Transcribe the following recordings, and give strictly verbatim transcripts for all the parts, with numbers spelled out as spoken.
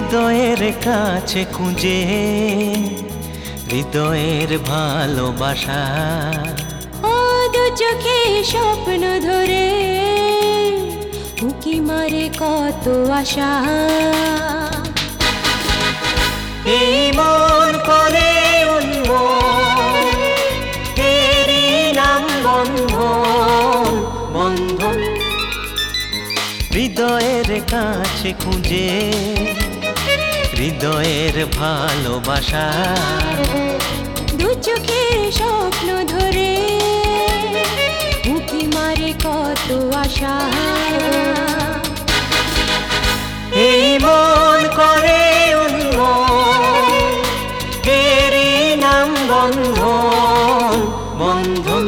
হৃদয়ের কাছে খুঁজে হৃদয়ের ভালোবাসা। ও দু চোখে স্বপ্ন ধরে উকি মারে কত আশা। এই মন করে উন্মোল, এরই নাম বন্ধন বন্ধন। হৃদয়ের কাছে খুঁজে হৃদয়ের ভালোবাসা। দু চোখের স্বপ্ন ধরে উকি মারে কত আশা। এই মন করে উন্মোল, এরই নাম বন্ধন বন্ধন।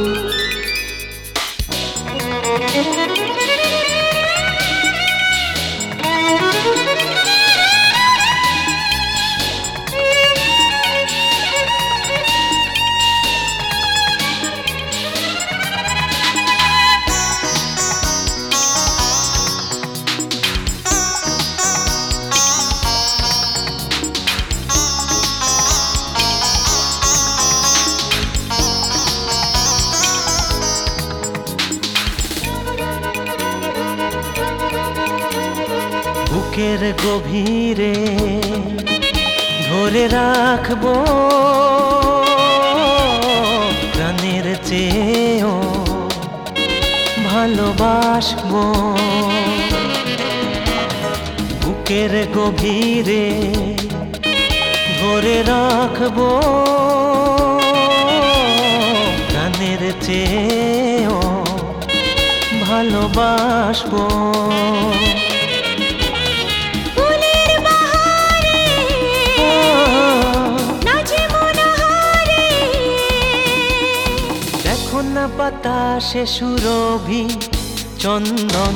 বুকের গভীরে ধরে রাখবো প্রাণের চেয়েও ভালোবাসবো। বুকের গভীরে ধরে রাখবো প্রাণের চেয়েও ভালোবাসবো। না বাতাসে সুরভি চন্দন,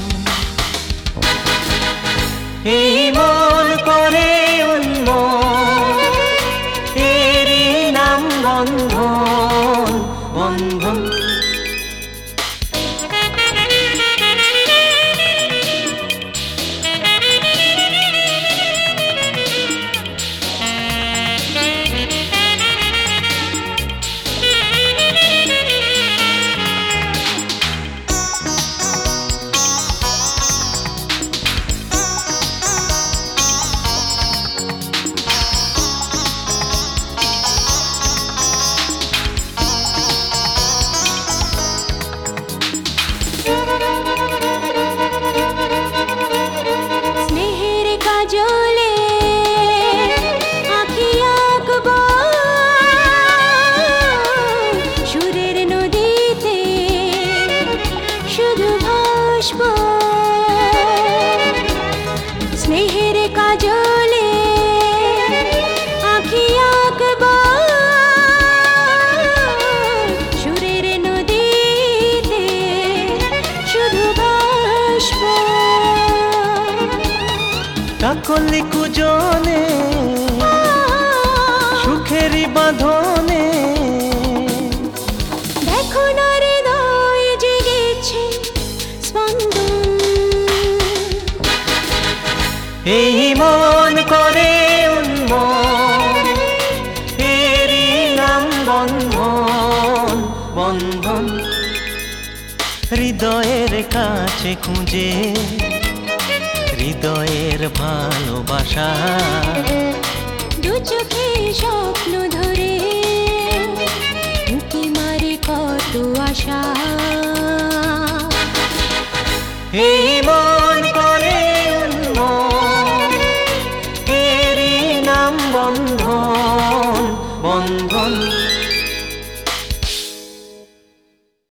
এই মন করে উন্মোল, এরই নাম বন্ধন বন্ধন। স্নেহের কাজলে আঁখি আঁকবো সুরের নদীতে শুধু ভাসবো। কাকলি কুজনে সুখেরই বাঁধনে দেখো না হৃদয় জেগেছে স্পন্দন। এই মন করে উন্মোল, এরই নাম বন্ধন বন্ধন। হৃদয়ের কাছে খুঁজে হৃদয়ের ভালোবাসা।